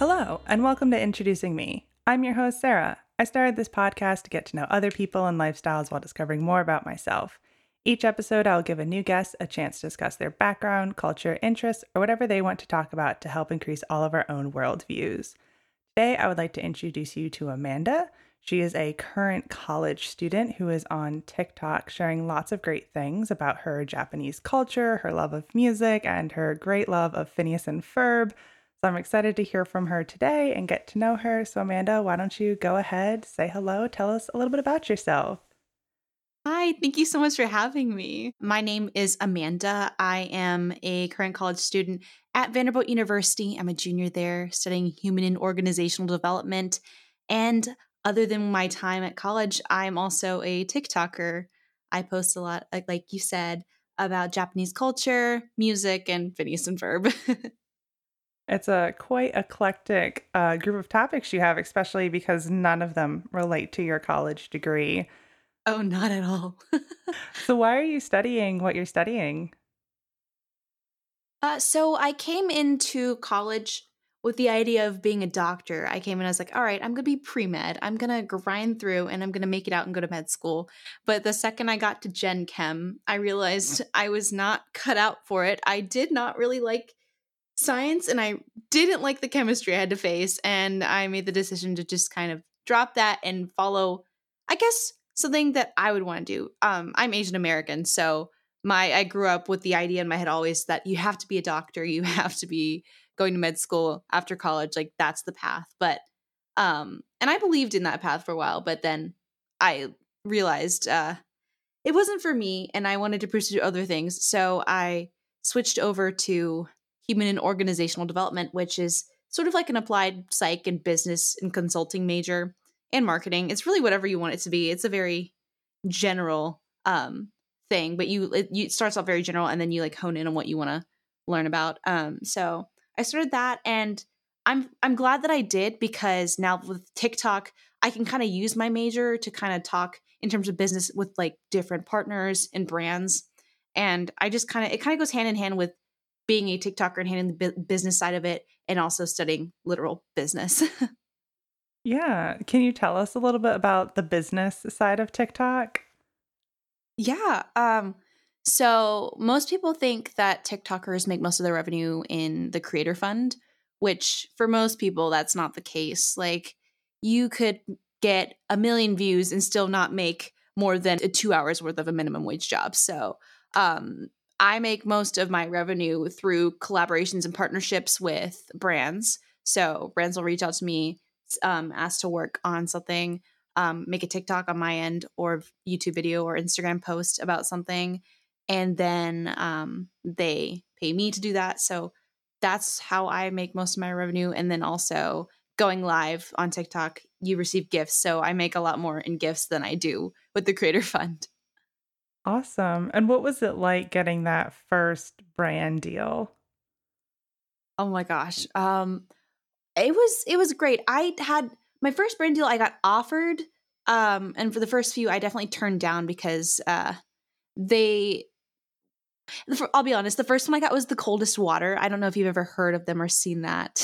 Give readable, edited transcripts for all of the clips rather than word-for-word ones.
Hello, and welcome to Introducing Me. I'm your host, Sarah. I started this podcast to get to know other people and lifestyles while discovering more about myself. Each episode, I'll give a new guest a chance to discuss their background, culture, interests, or whatever they want to talk about to help increase all of our own worldviews. Today, I would like to introduce you to Amanda. She is a current college student who is on TikTok sharing lots of great things about her Japanese culture, her love of music, and her great love of Phineas and Ferb. So I'm excited to hear from her today and get to know her. So Amanda, why don't you go ahead, say hello, tell us a little bit about yourself. Hi, thank you so much for having me. My name is Amanda. I am a current college student at Vanderbilt University. I'm a junior there studying human and organizational development. And other than my time at college, I'm also a TikToker. I post a lot, like you said, about Japanese culture, music, and Phineas and Ferb. It's a quite eclectic group of topics you have, especially because none of them relate to your college degree. Oh, not at all. So why are you studying what you're studying? So I came into college with the idea of being a doctor. I came in, I was like, all right, I'm going to be pre-med. I'm going to grind through and I'm going to make it out and go to med school. But the second I got to Gen Chem, I realized I was not cut out for it. I did not really like science and I didn't like the chemistry I had to face. And I made the decision to just kind of drop that and follow, I guess, something that I would want to do. I'm Asian American, so I grew up with the idea in my head always that you have to be a doctor, you have to be going to med school after college, like that's the path. But and I believed in that path for a while, but then I realized it wasn't for me and I wanted to pursue other things. So I switched over to human and organizational development, which is sort of like an applied psych and business and consulting major and marketing. It's really whatever you want it to be. It's a very general thing, but it starts off very general and then you like hone in on what you want to learn about. So I started that and I'm glad that I did because now with TikTok, I can kind of use my major to kind of talk in terms of business with like different partners and brands. And I just it kind of goes hand in hand with being a TikToker and handling the business side of it and also studying literal business. Yeah. Can you tell us a little bit about the business side of TikTok? Yeah. So most people think that TikTokers make most of their revenue in the creator fund, which for most people, that's not the case. Like you could get 1 million views and still not make more than 2 hours worth of a minimum wage job. So I make most of my revenue through collaborations and partnerships with brands. So brands will reach out to me, ask to work on something, make a TikTok on my end or YouTube video or Instagram post about something. And then they pay me to do that. So that's how I make most of my revenue. And then also going live on TikTok, you receive gifts. So I make a lot more in gifts than I do with the Creator Fund. Awesome. And what was it like getting that first brand deal? Oh my gosh. It was great. I had my first brand deal I got offered. And for the first few I definitely turned down because they I'll be honest, the first one I got was the Coldest Water. I don't know if you've ever heard of them or seen that.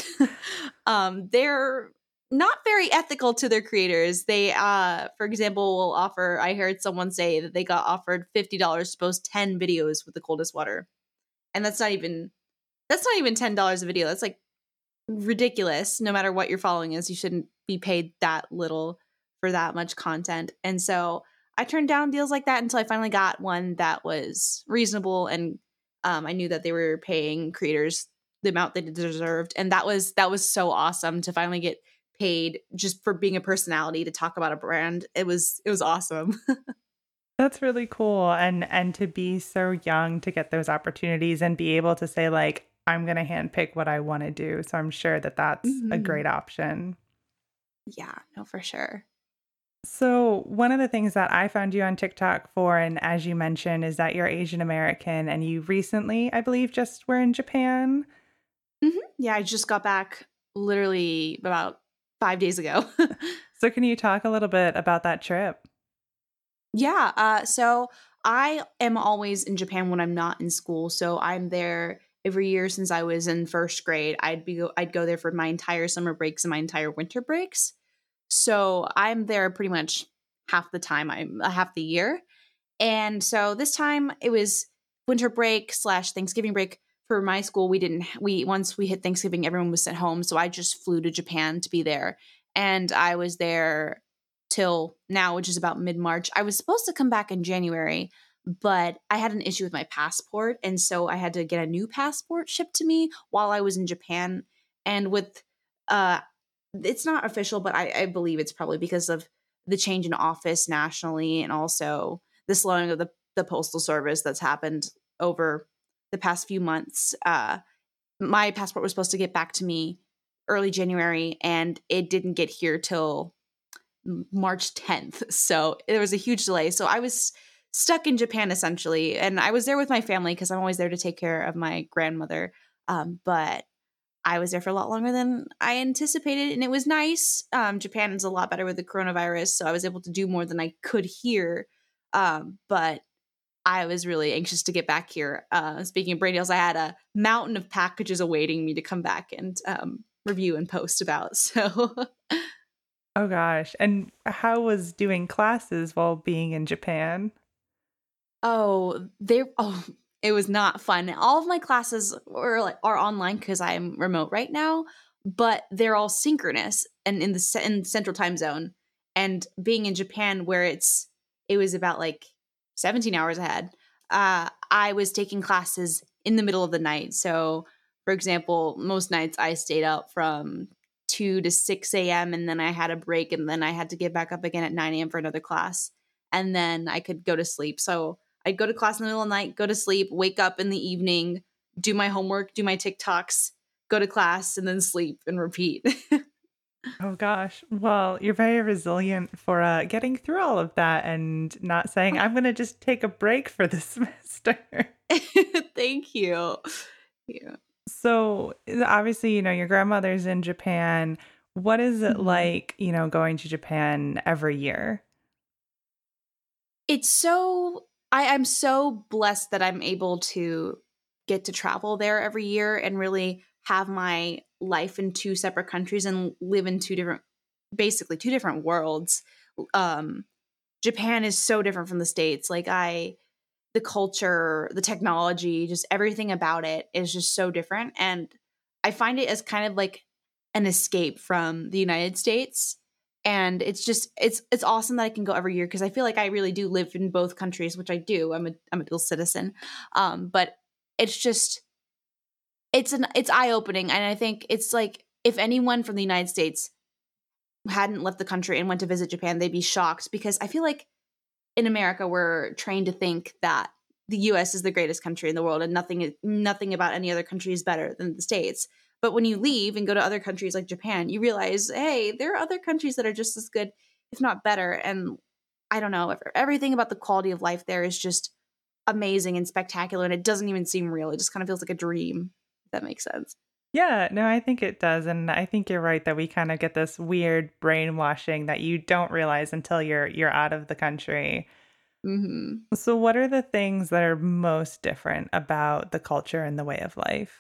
They're not very ethical to their creators. They for example will offer, I heard someone say that they got offered $50 to post 10 videos with the Coldest Water. And that's not even $10 a video. That's like ridiculous. No matter what your following is, you shouldn't be paid that little for that much content. And so I turned down deals like that until I finally got one that was reasonable, and I knew that they were paying creators the amount they deserved, and that was so awesome to finally get paid just for being a personality to talk about a brand. It was awesome. That's really cool. And to be so young to get those opportunities and be able to say like I'm going to handpick what I want to do. So I'm sure that that's a Mhm. great option. Yeah, no, for sure. So, one of the things that I found you on TikTok for, and as you mentioned, is that you're Asian American and you recently, I believe, just were in Japan. Yeah, I just got back literally about 5 days ago. So, can you talk a little bit about that trip? Yeah. So I am always in Japan when I'm not in school. So I'm there every year since I was in first grade. I'd go there for my entire summer breaks and my entire winter breaks. So I'm there pretty much half the time. I'm half the year. And so this time it was winter break / Thanksgiving break for my school. Once we hit Thanksgiving, everyone was sent home. So I just flew to Japan to be there. And I was there till now, which is about mid-March. I was supposed to come back in January, but I had an issue with my passport. And so I had to get a new passport shipped to me while I was in Japan. And with, it's not official, but I believe it's probably because of the change in office nationally and also the slowing of the postal service that's happened over the past few months. My passport was supposed to get back to me early January, and it didn't get here till March 10th. So there was a huge delay. So I was stuck in Japan essentially, and I was there with my family because I'm always there to take care of my grandmother. But I was there for a lot longer than I anticipated, and it was nice. Japan is a lot better with the coronavirus, so I was able to do more than I could here. But I was really anxious to get back here. Speaking of brain deals, I had a mountain of packages awaiting me to come back and review and post about. So, Oh gosh. And how was doing classes while being in Japan? it was not fun. All of my classes are online because I'm remote right now, but they're all synchronous and in Central Time Zone. And being in Japan, where it was about like 17 hours ahead, I was taking classes in the middle of the night. So, for example, most nights I stayed up from 2 to 6 a.m. and then I had a break and then I had to get back up again at 9 a.m. for another class. And then I could go to sleep. So I'd go to class in the middle of the night, go to sleep, wake up in the evening, do my homework, do my TikToks, go to class, and then sleep and repeat. Oh gosh. Well, you're very resilient for getting through all of that and not saying, I'm going to just take a break for the semester. Thank you. Yeah. So obviously, your grandmother's in Japan. What is it Mhm. like, going to Japan every year? I'm so blessed that I'm able to get to travel there every year and really have my life in two separate countries and live in basically two different worlds. Um, Japan is so different from the States. The culture, the technology, just everything about it is just so different. And I find it as kind of like an escape from the United States. And it's awesome that I can go every year because I feel like I really do live in both countries, which I do. I'm a dual citizen. But it's just it's eye opening. And I think it's like if anyone from the United States hadn't left the country and went to visit Japan, they'd be shocked because I feel like in America, we're trained to think that the US is the greatest country in the world and nothing about any other country is better than the States. But when you leave and go to other countries like Japan, you realize, hey, there are other countries that are just as good, if not better. And I don't know, everything about the quality of life there is just amazing and spectacular. And it doesn't even seem real. It just kind of feels like a dream, if that makes sense. Yeah, no, I think it does. And I think you're right that we kind of get this weird brainwashing that you don't realize until you're out of the country. Hmm. So what are the things that are most different about the culture and the way of life?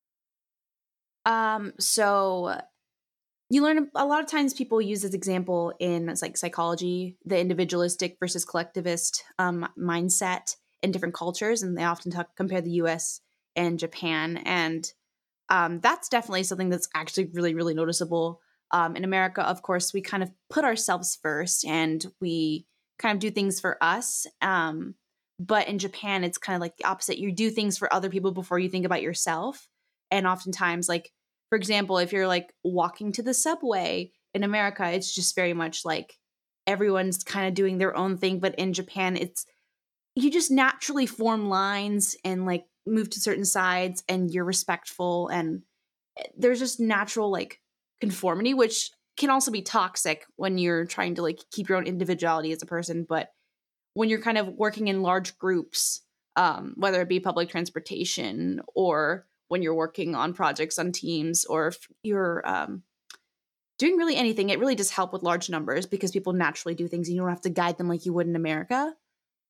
So you learn a lot of times people use this example in it's like psychology, the individualistic versus collectivist mindset in different cultures, and they often compare the U.S. and Japan, and that's definitely something that's actually really really noticeable. In America, of course, we kind of put ourselves first, and we kind of do things for us. But in Japan, it's kind of like the opposite. You do things for other people before you think about yourself, and oftentimes, like for example, if you're like walking to the subway in America, it's just very much like everyone's kind of doing their own thing. But in Japan, it's you just naturally form lines and like move to certain sides and you're respectful and there's just natural like conformity, which can also be toxic when you're trying to like keep your own individuality as a person. But when you're kind of working in large groups, whether it be public transportation or when you're working on projects on teams or if you're doing really anything, it really does help with large numbers because people naturally do things and you don't have to guide them like you would in America.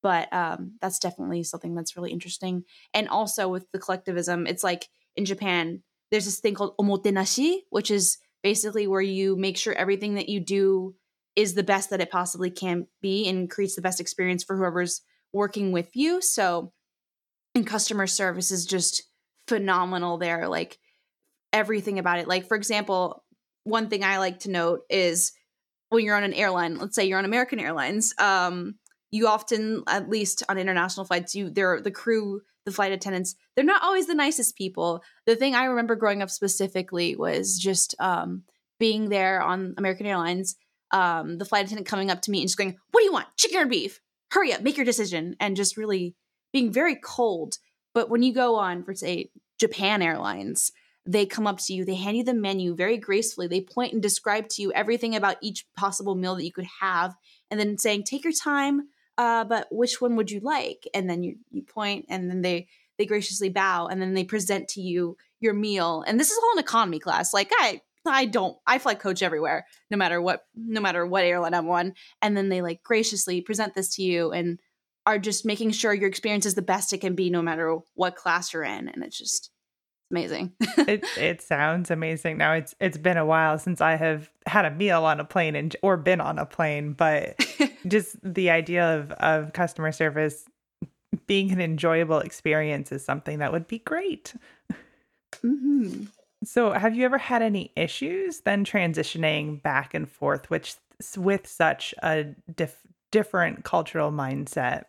But that's definitely something that's really interesting. And also with the collectivism, it's like in Japan, there's this thing called omotenashi, which is basically where you make sure everything that you do is the best that it possibly can be and creates the best experience for whoever's working with you. So, and customer service is just phenomenal there. Like everything about it. Like, for example, one thing I like to note is when you're on an airline, let's say you're on American Airlines, you often, at least on international flights, the crew, the flight attendants, they're not always the nicest people. The thing I remember growing up specifically was just being there on American Airlines, the flight attendant coming up to me and just going, "What do you want? Chicken or beef? Hurry up, make your decision," and just really being very cold. But when you go on, for say, Japan Airlines, they come up to you, they hand you the menu very gracefully. They point and describe to you everything about each possible meal that you could have, and then saying, "Take your time, but which one would you like?" And then you point, and then they graciously bow, and then they present to you your meal. And this is all in economy class. Like I fly coach everywhere, no matter what airline I'm on. And then they like graciously present this to you and are just making sure your experience is the best it can be, no matter what class you're in. And it's just amazing. It sounds amazing. Now it's been a while since I have had a meal on a plane or been on a plane, but just the idea of customer service being an enjoyable experience is something that would be great. Mm-hmm. So, have you ever had any issues then transitioning back and forth, with such a different cultural mindset?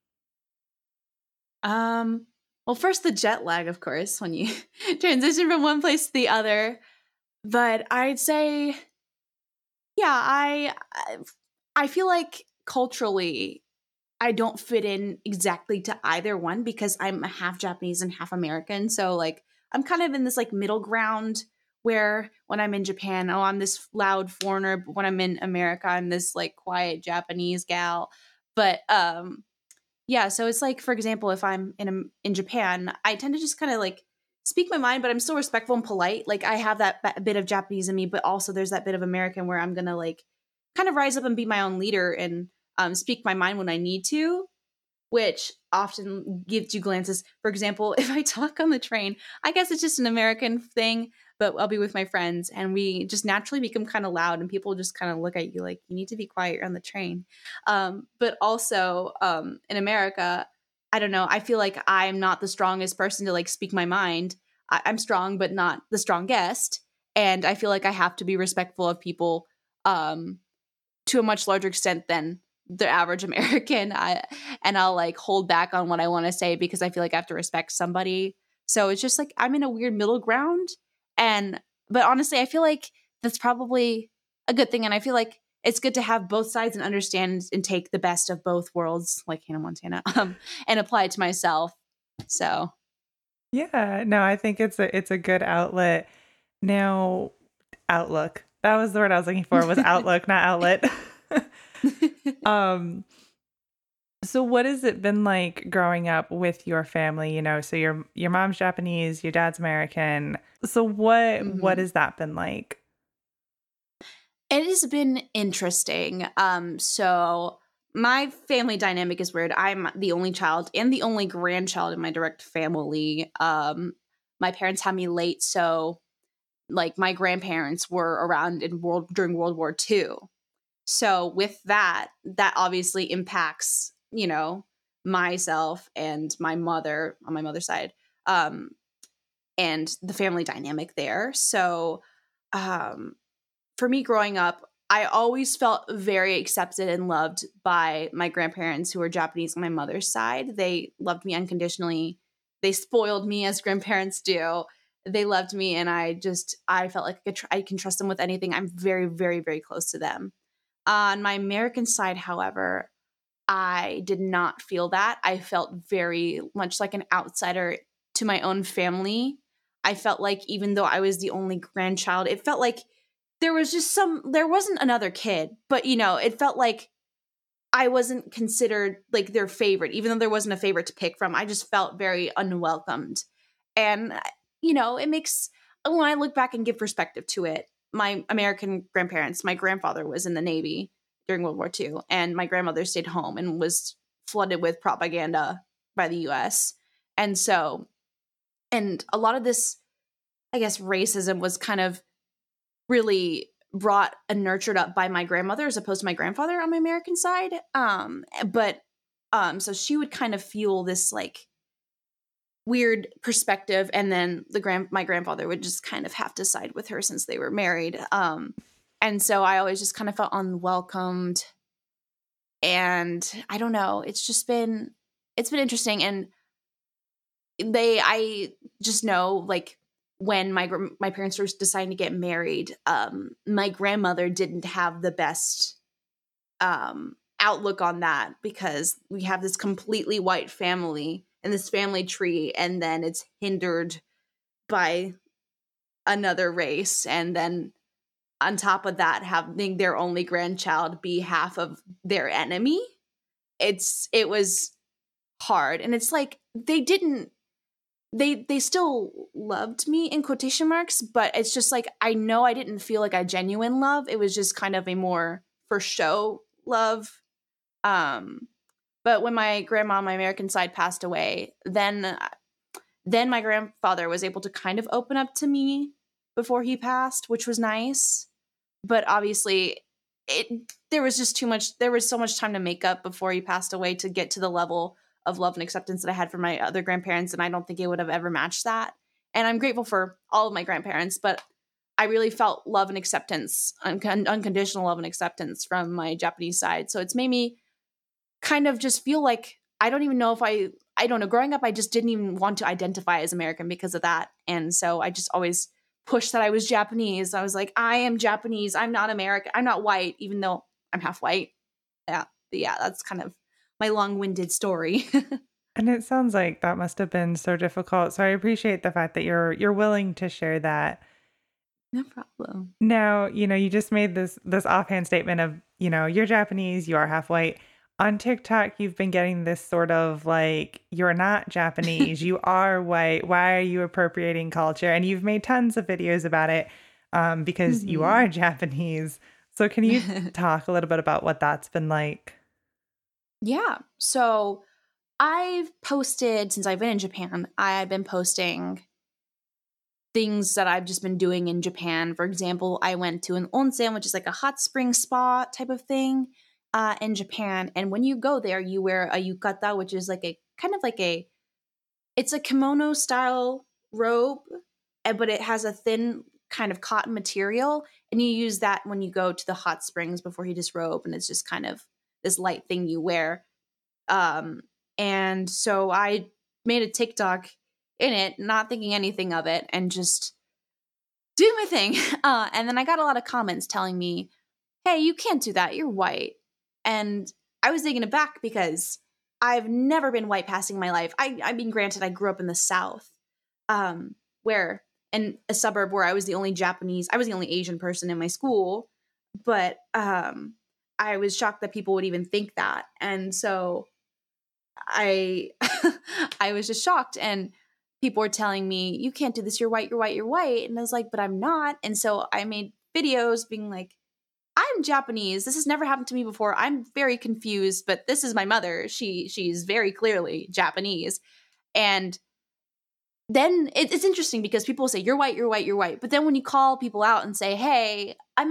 Well, first the jet lag, of course, when you transition from one place to the other. But I'd say, yeah, I feel like culturally I don't fit in exactly to either one because I'm half Japanese and half American. So like I'm kind of in this like middle ground where when I'm in Japan, oh, I'm this loud foreigner, but when I'm in America, I'm this like quiet Japanese gal. But yeah, so it's like, for example, if I'm in Japan, I tend to just kind of like speak my mind, but I'm still respectful and polite. Like I have that bit of Japanese in me, but also there's that bit of American where I'm gonna like kind of rise up and be my own leader and speak my mind when I need to, which often gives you glances. For example, if I talk on the train, I guess it's just an American thing, but I'll be with my friends and we just naturally become kind of loud and people just kind of look at you like, you need to be quiet, you're on the train. But also in America, I don't know, I feel like I'm not the strongest person to like speak my mind. I'm strong, but not the strongest. And I feel like I have to be respectful of people to a much larger extent than the average American. I'll like hold back on what I want to say because I feel like I have to respect somebody. So it's just like I'm in a weird middle ground. But honestly, I feel like that's probably a good thing. And I feel like it's good to have both sides and understand and take the best of both worlds, like Hannah Montana, and apply it to myself. So Yeah, no, I think it's a good outlet. Now, outlook. That was the word I was looking for, was outlook, not outlet. Um, so what has it been like growing up with your family? So your mom's Japanese, your dad's American. So what has that been like? It has been interesting. So my family dynamic is weird. I'm the only child and the only grandchild in my direct family. My parents had me late, so like my grandparents were around during World War II. So with that obviously impacts, myself and my mother on my mother's side, and the family dynamic there. So for me growing up, I always felt very accepted and loved by my grandparents who were Japanese on my mother's side. They loved me unconditionally. They spoiled me as grandparents do. They loved me, and I felt like I can trust them with anything. I'm very, very, very close to them. On my American side, however, I did not feel that. I felt very much like an outsider to my own family. I felt like even though I was the only grandchild, it felt like there wasn't another kid, but it felt like I wasn't considered like their favorite, even though there wasn't a favorite to pick from. I just felt very unwelcomed. And, it makes, when I look back and give perspective to it, my American grandparents, my grandfather was in the Navy during World War II, and my grandmother stayed home and was flooded with propaganda by the US. And so, and a lot of this, I guess, racism was kind of really brought and nurtured up by my grandmother as opposed to my grandfather on my American side. So she would kind of fuel this like weird perspective, and then my grandfather would just kind of have to side with her since they were married. And so I always just kind of felt unwelcomed, and I don't know, it's been interesting. And I just know, like, when my parents were deciding to get married, my grandmother didn't have the best outlook on that, because we have this completely white family and this family tree, and then it's hindered by another race, and then on top of that, having their only grandchild be half of their enemy. It was hard. And it's like they still loved me in quotation marks, but it's just like, I know I didn't feel like a genuine love. It was just kind of a more for show love. But when my grandma on my American side passed away, then my grandfather was able to kind of open up to me before he passed, which was nice. But obviously there was so much time to make up before he passed away to get to the level of love and acceptance that I had for my other grandparents. And I don't think it would have ever matched that. And I'm grateful for all of my grandparents, but I really felt love and acceptance, unconditional love and acceptance from my Japanese side. So it's made me kind of just feel like, I don't even know if I don't know. Growing up, I just didn't even want to identify as American because of that. And so I just always pushed that I was Japanese. I was like, I am Japanese. I'm not American. I'm not white, even though I'm half white. Yeah, that's kind of my long-winded story. And it sounds like that must have been so difficult. So I appreciate the fact that you're willing to share that. No problem. Now, you just made this offhand statement of, you're Japanese, you are half white. On TikTok, you've been getting this sort of like, you're not Japanese, you are white. Why are you appropriating culture? And you've made tons of videos about it because you are Japanese. So can you talk a little bit about what that's been like? Yeah. So I've posted, since I've been in Japan, I've been posting things that I've just been doing in Japan. For example, I went to an onsen, which is like a hot spring spa type of thing in Japan. And when you go there, you wear a yukata, which is like it's a kimono style robe, but it has a thin kind of cotton material. And you use that when you go to the hot springs before you disrobe. And it's just kind of this light thing you wear. And so I made a TikTok in it, not thinking anything of it, and just doing my thing. And then I got a lot of comments telling me, hey, you can't do that. You're white. And I was taken aback because I've never been white passing my life. I mean, granted, I grew up in the South, where in a suburb where I was the only Asian person in my school. But I was shocked that people would even think that. And so I was just shocked, and people were telling me, you can't do this, you're white, you're white, you're white. And I was like, but I'm not. And so I made videos being like, I'm Japanese. This has never happened to me before. I'm very confused, but this is my mother. She's very clearly Japanese. And then it's interesting because people say, you're white, you're white, you're white. But then when you call people out and say, hey, I'm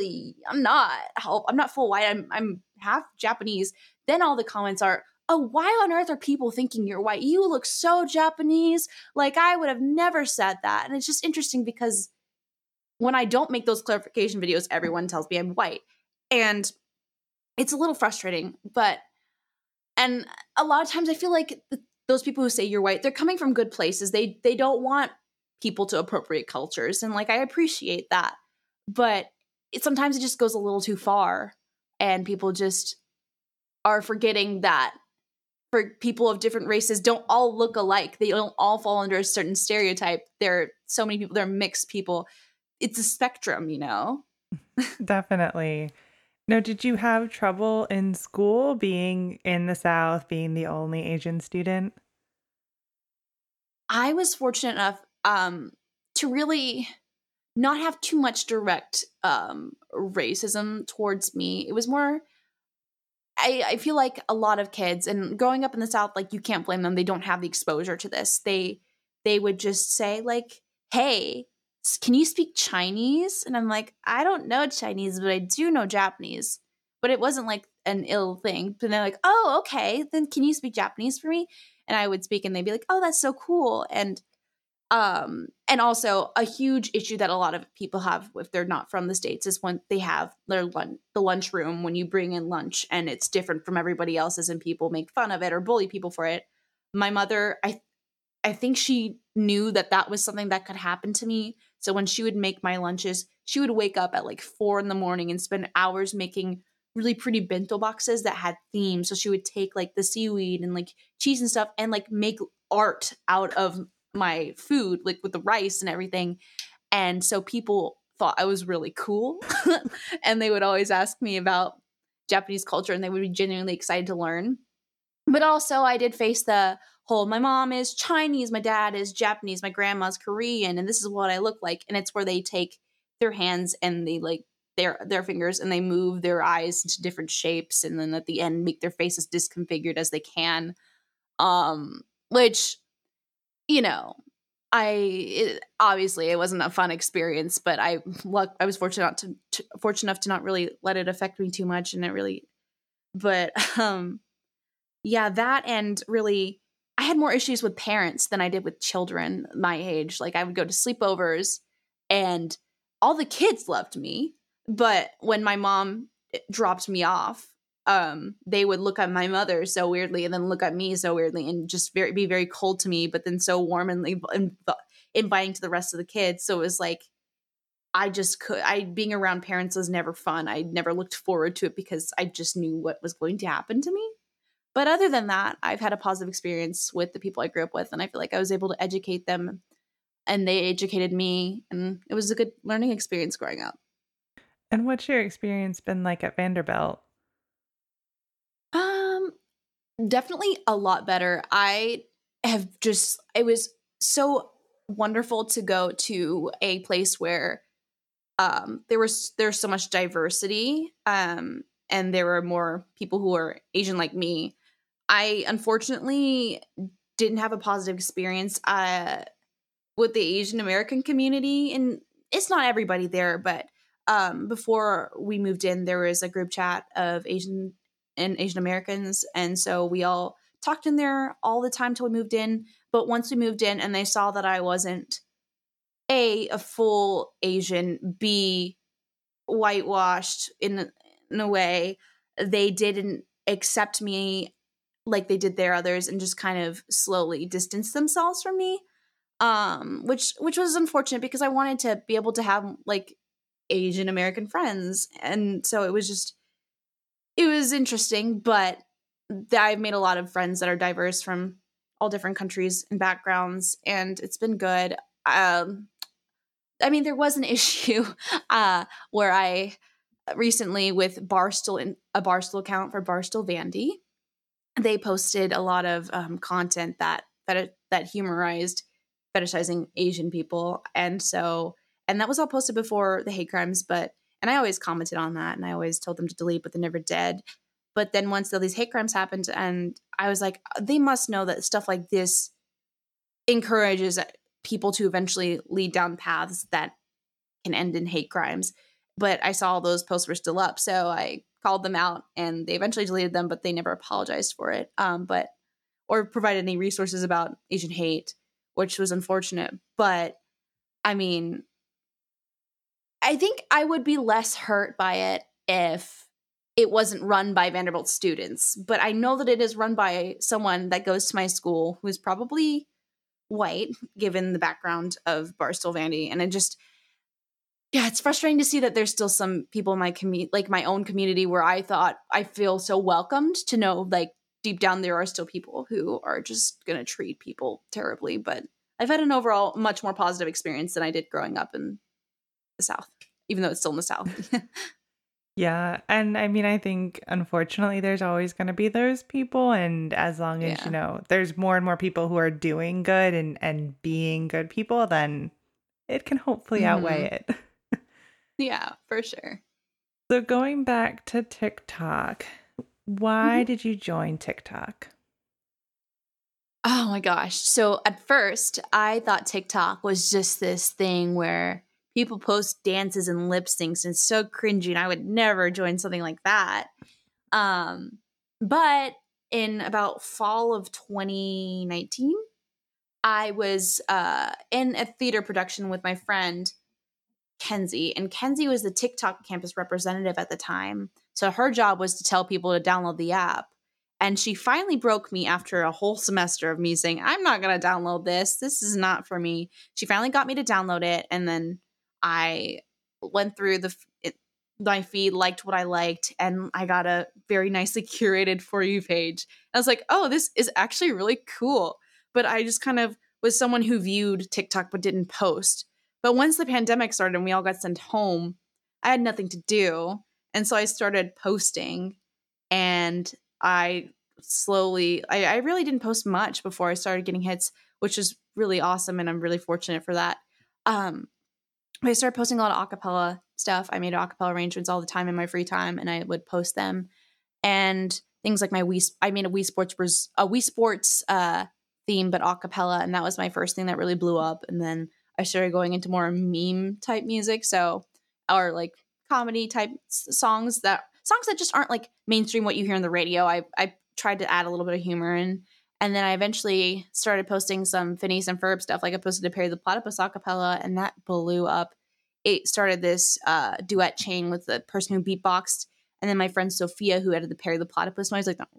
not full white. I'm half Japanese. Then all the comments are, oh, why on earth are people thinking you're white? You look so Japanese. Like, I would have never said that. And it's just interesting because when I don't make those clarification videos, everyone tells me I'm white. And it's a little frustrating, and a lot of times I feel like those people who say you're white, they're coming from good places. They don't want people to appropriate cultures. And like, I appreciate that. But sometimes it just goes a little too far, and people just are forgetting that for people of different races don't all look alike. They don't all fall under a certain stereotype. There are so many people, they're mixed people. It's a spectrum, Definitely. Now, did you have trouble in school being in the South, being the only Asian student? I was fortunate enough to really not have too much direct racism towards me. It was more, I feel like a lot of kids, and growing up in the South, like, you can't blame them. They don't have the exposure to this. They would just say, like, hey, can you speak Chinese? And I'm like, I don't know Chinese, but I do know Japanese. But it wasn't like an ill thing. But they're like, oh, okay, then can you speak Japanese for me? And I would speak, and they'd be like, oh, that's so cool. And also a huge issue that a lot of people have if they're not from the States is when they have their the lunchroom, when you bring in lunch and it's different from everybody else's and people make fun of it or bully people for it. My mother, I think she knew that was something that could happen to me. So when she would make my lunches, she would wake up at like 4 a.m. and spend hours making really pretty bento boxes that had themes. So she would take like the seaweed and like cheese and stuff and like make art out of my food, like with the rice and everything. And so people thought I was really cool. And they would always ask me about Japanese culture, and they would be genuinely excited to learn. But also I did face the whole, my mom is Chinese, my dad is Japanese, my grandma's Korean, and this is what I look like. And it's where they take their hands and they like their fingers and they move their eyes into different shapes, and then at the end make their faces disconfigured as they can. Which, you know, obviously it wasn't a fun experience, but I was fortunate enough to not really let it affect me too much, and it really, but yeah, that, and really I had more issues with parents than I did with children my age. Like, I would go to sleepovers and all the kids loved me, but when my mom dropped me off, they would look at my mother so weirdly and then look at me so weirdly and just be very cold to me, but then so warm and inviting to the rest of the kids. So it was like, being around parents was never fun. I never looked forward to it because I just knew what was going to happen to me. But other than that, I've had a positive experience with the people I grew up with, and I feel like I was able to educate them and they educated me, and it was a good learning experience growing up. And what's your experience been like at Vanderbilt? Definitely a lot better. It was so wonderful to go to a place where there's so much diversity, and there were more people who are Asian like me. I unfortunately didn't have a positive experience with the Asian American community, and it's not everybody there, but before we moved in, there was a group chat of Asian Americans, and so we all talked in there all the time till we moved in. But once we moved in and they saw that I wasn't a full Asian, B, whitewashed in a way, they didn't accept me like they did their others, and just kind of slowly distanced themselves from me, which was unfortunate because I wanted to be able to have like Asian American friends. And so it was interesting, but I've made a lot of friends that are diverse from all different countries and backgrounds, and it's been good. I mean, there was an issue where I recently, with a Barstool account for Barstool Vandy, they posted a lot of content that humorized fetishizing Asian people, and that was all posted before the hate crimes. And I always commented on that, and I always told them to delete, but they never did. But then once all these hate crimes happened, and I was like, they must know that stuff like this encourages people to eventually lead down paths that can end in hate crimes. But I saw those posts were still up, so I called them out, and they eventually deleted them, but they never apologized for it, or provided any resources about Asian hate, which was unfortunate. But I mean, I think I would be less hurt by it if it wasn't run by Vanderbilt students. But I know that it is run by someone that goes to my school who is probably white, given the background of Barstool Vandy. And it's frustrating to see that there's still some people in my like my own community, where I thought I feel so welcomed, to know like deep down there are still people who are just going to treat people terribly. But I've had an overall much more positive experience than I did growing up in the South, even though it's still in the South. Yeah. And I mean, I think unfortunately there's always going to be those people. And as long as, there's more and more people who are doing good and being good people, then it can hopefully outweigh it. Yeah, for sure. So going back to TikTok, Why did you join TikTok? Oh my gosh. So at first, I thought TikTok was just this thing where people post dances and lip syncs and it's so cringy, and I would never join something like that. Um, but in about fall of 2019, I was in a theater production with my friend Kenzie, and Kenzie was the TikTok campus representative at the time. So her job was to tell people to download the app. And she finally broke me after a whole semester of me saying, I'm not going to download this. This is not for me. She finally got me to download it. And then I went through my feed, liked what I liked, and I got a very nicely curated For You page. I was like, oh, this is actually really cool. But I just kind of was someone who viewed TikTok but didn't post. But once the pandemic started and we all got sent home, I had nothing to do. And so I started posting, and I really didn't post much before I started getting hits, which is really awesome. And I'm really fortunate for that. I started posting a lot of acapella stuff. I made acapella arrangements all the time in my free time, and I would post them. And things like I made a Wii Sports theme, but acapella, and that was my first thing that really blew up. And then I started going into more meme type music, or like comedy type songs that just aren't like mainstream what you hear on the radio. I tried to add a little bit of humor in. And then I eventually started posting some Phineas and Ferb stuff. Like I posted a Perry the Platypus acapella, and that blew up. It started this duet chain with the person who beatboxed, and then my friend Sophia, who added the Perry the Platypus noise, like the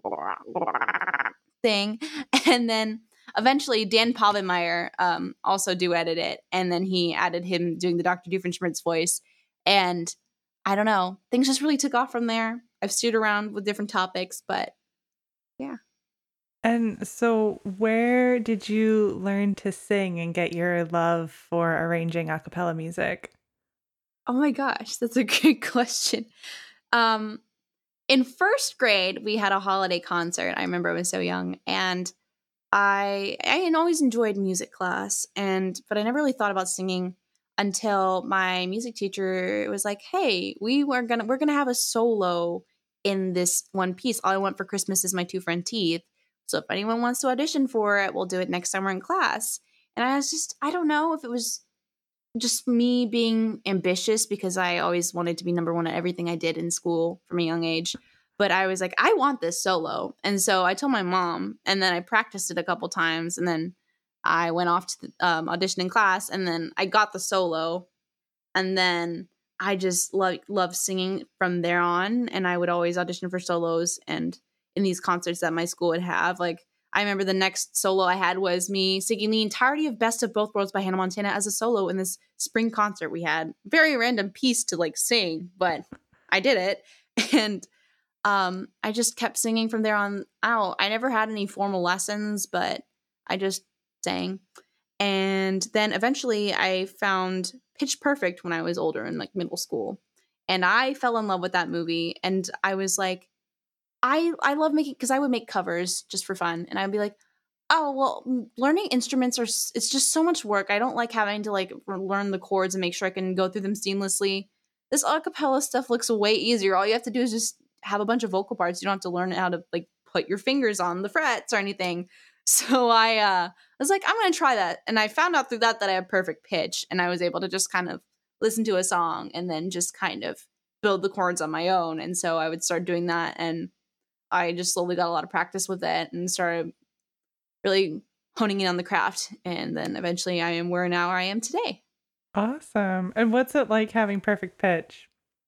thing. And then eventually Dan Povenmire also duetted it, and then he added him doing the Dr. Doofenshmirtz voice. And I don't know, things just really took off from there. I've steered around with different topics, but yeah. And so where did you learn to sing and get your love for arranging a cappella music? Oh my gosh, that's a great question. In first grade, we had a holiday concert. I remember I was so young, and I had always enjoyed music class, but I never really thought about singing until my music teacher was like, "Hey, we're gonna have a solo in this one piece. All I want for Christmas is my two front teeth. So if anyone wants to audition for it, we'll do it next summer in class." And I don't know if it was just me being ambitious because I always wanted to be number one at everything I did in school from a young age. But I was like, I want this solo. And so I told my mom, and then I practiced it a couple times. And then I went off to the audition in class, and then I got the solo. And then I just loved singing from there on. And I would always audition for solos and in these concerts that my school would have. Like, I remember the next solo I had was me singing the entirety of Best of Both Worlds by Hannah Montana as a solo in this spring concert we had. Very random piece to like sing, but I did it. And I just kept singing from there on out. I never had any formal lessons, but I just sang. And then eventually I found Pitch Perfect when I was older in like middle school. And I fell in love with that movie. And I was like, I love making, because I would make covers just for fun, and I'd be like, oh well, learning instruments it's just so much work. I don't like having to like learn the chords and make sure I can go through them seamlessly. This acapella stuff looks way easier. All you have to do is just have a bunch of vocal parts. You don't have to learn how to like put your fingers on the frets or anything. So I was like, I'm gonna try that, and I found out through that I have perfect pitch, and I was able to just kind of listen to a song and then just kind of build the chords on my own. And so I would start doing that, and I just slowly got a lot of practice with it and started really honing in on the craft. And then eventually I am where now I am today. Awesome. And what's it like having perfect pitch?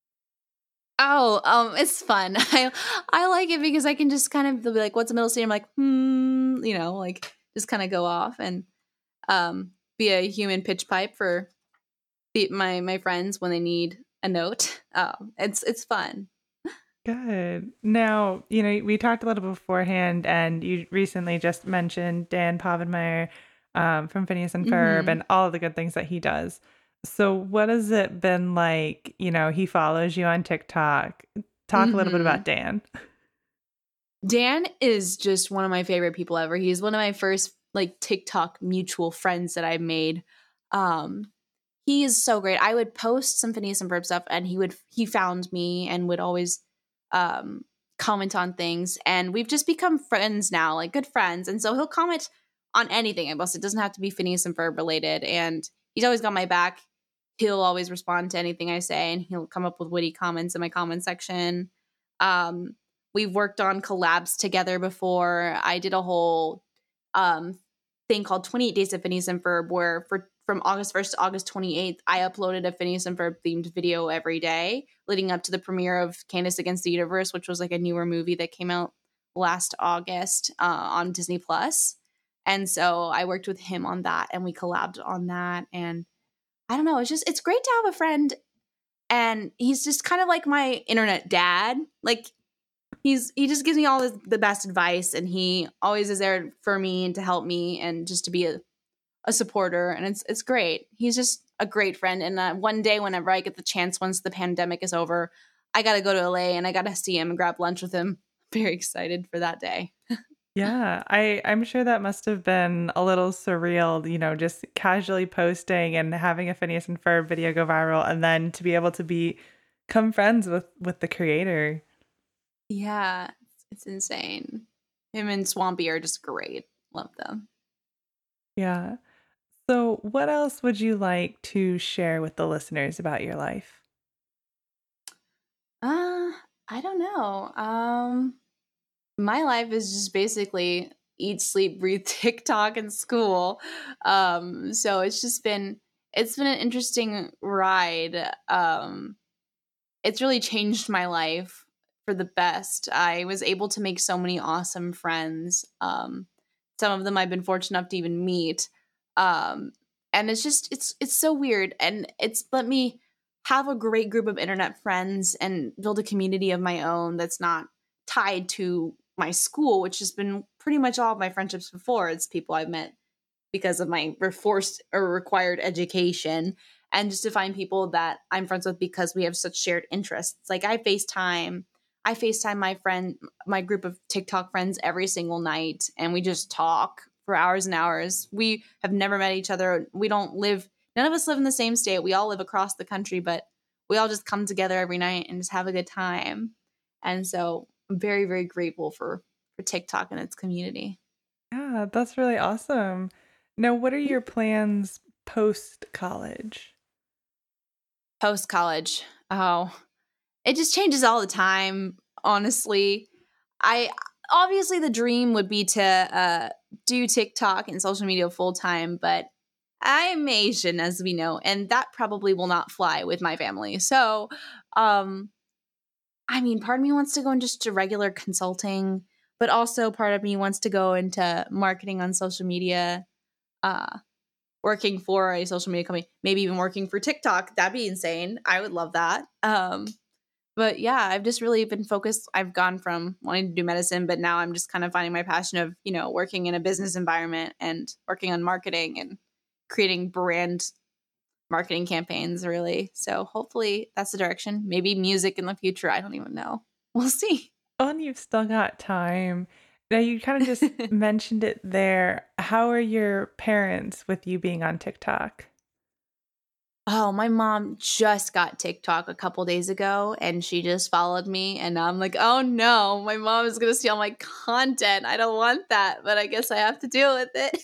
Oh, it's fun. I like it because I can just kind of be like, what's the middle C? I'm like, like just kind of go off and be a human pitch pipe for my friends when they need a note. It's fun. Good. Now, we talked a little beforehand, and you recently just mentioned Dan Povenmire from Phineas and Ferb and all of the good things that he does. So what has it been like? He follows you on TikTok. Talk a little bit about Dan. Dan is just one of my favorite people ever. He's one of my first like TikTok mutual friends that I made. He is so great. I would post some Phineas and Ferb stuff, and he found me and would always comment on things, and we've just become friends now, like good friends. And so he'll comment on anything I post. It doesn't have to be Phineas and Ferb related, and he's always got my back. He'll always respond to anything I say, and he'll come up with witty comments in my comment section. We've worked on collabs together before. I did a whole thing called 28 Days of Phineas and Ferb, where from August 1st to August 28th, I uploaded a Phineas and Ferb themed video every day leading up to the premiere of Candace Against the Universe, which was like a newer movie that came out last August on Disney Plus. And so I worked with him on that, and we collabed on that. And I don't know, it's great to have a friend, and he's just kind of like my internet dad. Like he just gives me all the best advice, and he always is there for me and to help me and just to be a supporter, and it's great. He's just a great friend. And one day, whenever I get the chance, once the pandemic is over, I got to go to LA and I got to see him and grab lunch with him. Very excited for that day. Yeah, I'm sure that must have been a little surreal, just casually posting and having a Phineas and Ferb video go viral, and then to be able to become friends with the creator. Yeah, it's insane. Him and Swampy are just great. Love them. Yeah. So, what else would you like to share with the listeners about your life? I don't know. My life is just basically eat, sleep, breathe, TikTok, and school. So it's been an interesting ride. It's really changed my life for the best. I was able to make so many awesome friends. Some of them I've been fortunate enough to even meet. And it's so weird. And it's let me have a great group of internet friends and build a community of my own that's not tied to my school, which has been pretty much all of my friendships before. It's people I've met because of my forced or required education, and just to find people that I'm friends with because we have such shared interests. Like I FaceTime my group of TikTok friends every single night, and we just talk for hours and hours. We have never met each other. None of us live in the same state. We all live across the country, but we all just come together every night and just have a good time. And so I'm very, very grateful for TikTok and its community. Yeah, that's really awesome. Now, what are your plans post college? Post college. Oh, it just changes all the time, honestly. Obviously the dream would be to do TikTok and social media full time, but I'm Asian, as we know, and that probably will not fly with my family. So, I mean, part of me wants to go into just regular consulting, but also part of me wants to go into marketing on social media, working for a social media company, maybe even working for TikTok. That'd be insane. I would love that. But yeah, I've just really been focused. I've gone from wanting to do medicine, but now I'm just kind of finding my passion of, working in a business environment and working on marketing and creating brand marketing campaigns, really. So hopefully that's the direction. Maybe music in the future. I don't even know. We'll see. Oh, and you've still got time. Now, you kind of just mentioned it there. How are your parents with you being on TikTok? Oh, my mom just got TikTok a couple days ago, and she just followed me, and I'm like, oh no, my mom is gonna see all my content. I don't want that, but I guess I have to deal with it.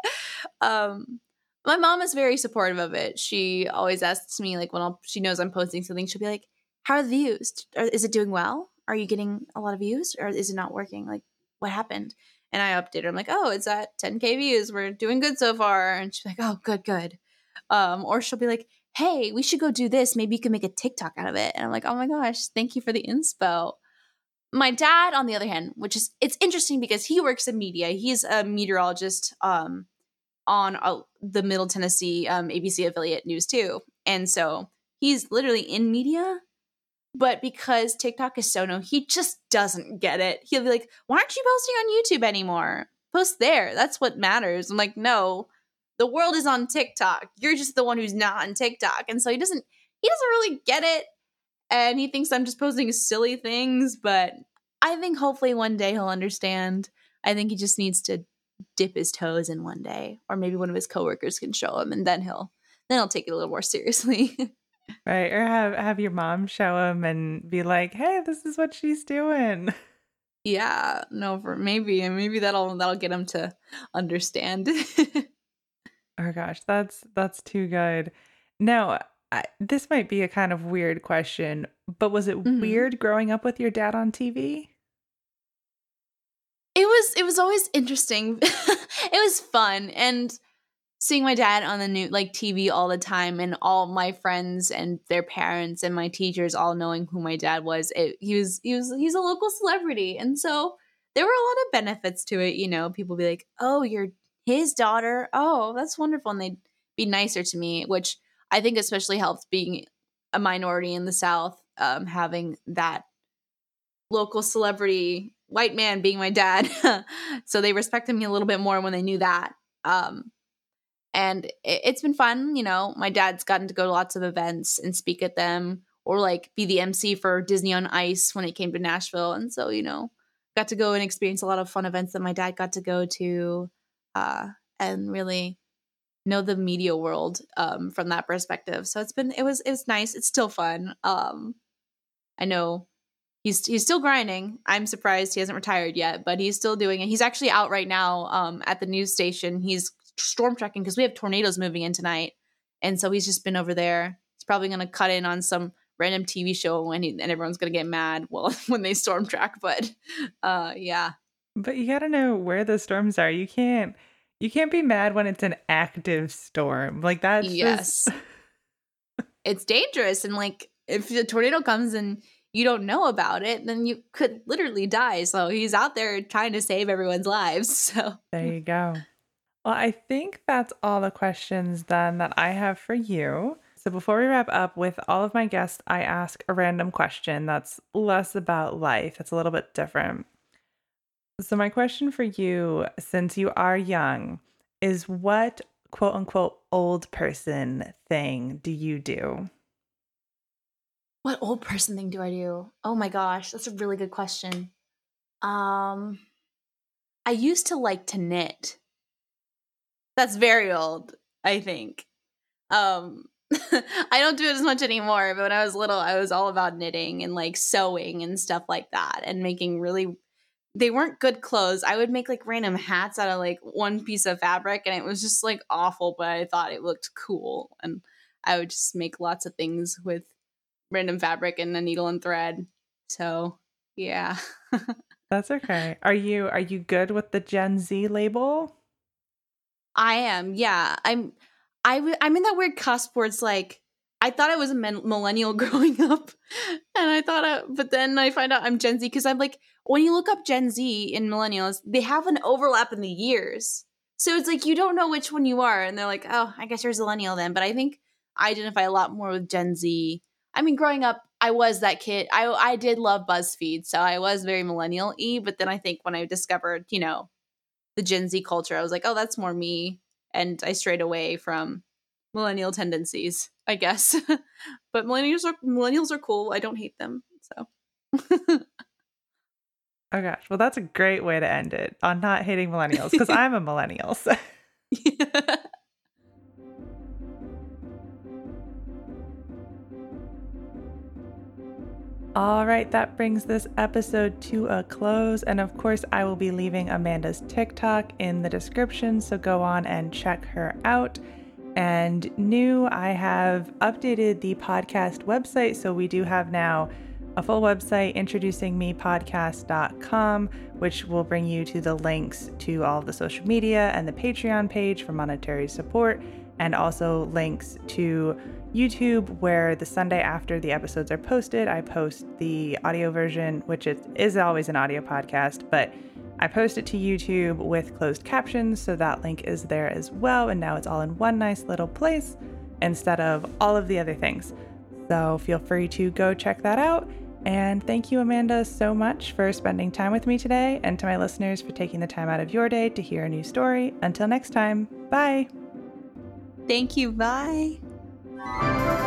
My mom is very supportive of it. She always asks me, like, she knows I'm posting something, she'll be like, how are the views? Is it doing well? Are you getting a lot of views, or is it not working? Like, what happened? And I update her. I'm like, oh, it's at 10K views. We're doing good so far. And she's like, oh, good. Or she'll be like, hey, we should go do this. Maybe you can make a TikTok out of it. And I'm like, oh my gosh, thank you for the inspo. My dad, on the other hand, it's interesting because he works in media. He's a meteorologist on the Middle Tennessee ABC affiliate News 2. And so he's literally in media. But because TikTok is so new, he just doesn't get it. He'll be like, why aren't you posting on YouTube anymore? Post there. That's what matters. I'm like, no. The world is on TikTok. You're just the one who's not on TikTok. And so he doesn't really get it. And he thinks I'm just posting silly things. But I think hopefully one day he'll understand. I think he just needs to dip his toes in one day. Or maybe one of his coworkers can show him. And then he'll take it a little more seriously. Right. Or have your mom show him and be like, hey, this is what she's doing. Yeah, no, for maybe that'll get him to understand. Oh gosh, that's too good. Now, this might be a kind of weird question, but was it Mhm. weird growing up with your dad on TV? It was always interesting. It was fun, and seeing my dad on the new like TV all the time, and all my friends and their parents and my teachers all knowing who my dad was. He's a local celebrity, and so there were a lot of benefits to it. You know, people be like, "Oh, you're his daughter. Oh, that's wonderful," and they'd be nicer to me, which I think especially helped being a minority in the South, having that local celebrity white man being my dad. So they respected me a little bit more when they knew that. Um, and it's been fun. You know, my dad's gotten to go to lots of events and speak at them, or like be the MC for Disney on Ice when it came to Nashville. And so, you know, got to go and experience a lot of fun events that my dad got to go to, uh, and really know the media world from that perspective. So it was nice. It's still fun. I know he's still grinding. I'm surprised he hasn't retired yet, but he's still doing it. He's actually out right now at the news station. He's storm tracking because we have tornadoes moving in tonight, and so he's just been over there. He's probably going to cut in on some random TV show and everyone's going to get mad when they storm track. But yeah, But you gotta know where the storms are. You can't be mad when it's an active storm. Like that's just yes, it's dangerous, and like if the tornado comes and you don't know about it, then you could literally die. So he's out there trying to save everyone's lives. So there you go. Well, I think that's all the questions then that I have for you. So before we wrap up, with all of my guests, I ask a random question that's less about life. It's a little bit different. So my question for you, since you are young, is what quote unquote old person thing do you do? what old person thing do I do? Oh my gosh, that's a really good question. Um, I used to like to knit. That's very old, I think. Um, I don't do it as much anymore, but when I was little, I was all about knitting and like sewing and stuff like that, and making really. They weren't good clothes. I would make like random hats out of like one piece of fabric, and it was just like awful, but I thought it looked cool, and I would just make lots of things with random fabric and a needle and thread. So, yeah. That's okay. Are you good with the Gen Z label? I am. Yeah. I'm in that weird cusp where it's like I thought I was a millennial growing up, and but then I find out I'm Gen Z because I'm like when you look up Gen Z and millennials, they have an overlap in the years. So it's like you don't know which one you are, and they're like, "Oh, I guess you're a millennial then." But I think I identify a lot more with Gen Z. I mean, growing up, I was that kid. I did love BuzzFeed, so I was very millennial-y. But then I think when I discovered, the Gen Z culture, I was like, "Oh, that's more me," and I strayed away from millennial tendencies, I guess. But millennials are cool. I don't hate them. So Oh gosh, well that's a great way to end it on not hating millennials because I'm a millennial. So. All right, that brings this episode to a close. And of course, I will be leaving Amanda's TikTok in the description, so go on and check her out. And I have updated the podcast website, so we do have now a full website, introducingmepodcast.com, which will bring you to the links to all of the social media and the Patreon page for monetary support, and also links to YouTube, where the Sunday after the episodes are posted, I post the audio version, which is always an audio podcast, but I post it to YouTube with closed captions, so that link is there as well, and now it's all in one nice little place instead of all of the other things. So feel free to go check that out. And thank you, Amanda, so much for spending time with me today, and to my listeners for taking the time out of your day to hear a new story. Until next time, bye! Thank you. Bye.